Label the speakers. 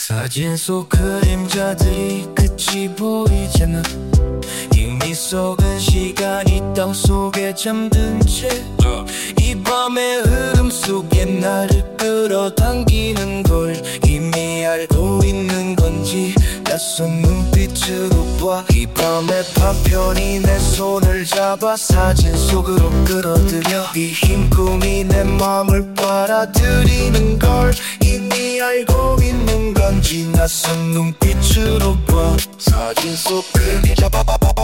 Speaker 1: 사진 속 그림자들이 끝이 보이잖아. 이미 속은 시간이 땅 속에 잠든 채 이 밤의 흐름 속에 나를 끌어당기는 걸 이미 알고 있는 건지 낯선 눈빛으로 봐. 이 밤의 파편이 내 손을 잡아 사진 속으로 끌어들여 이 힘 꿈이 내 맘을 빨아들이는 걸 이미 알고 있는 건지 낯선 눈빛으로 봐. 사진 속 그림자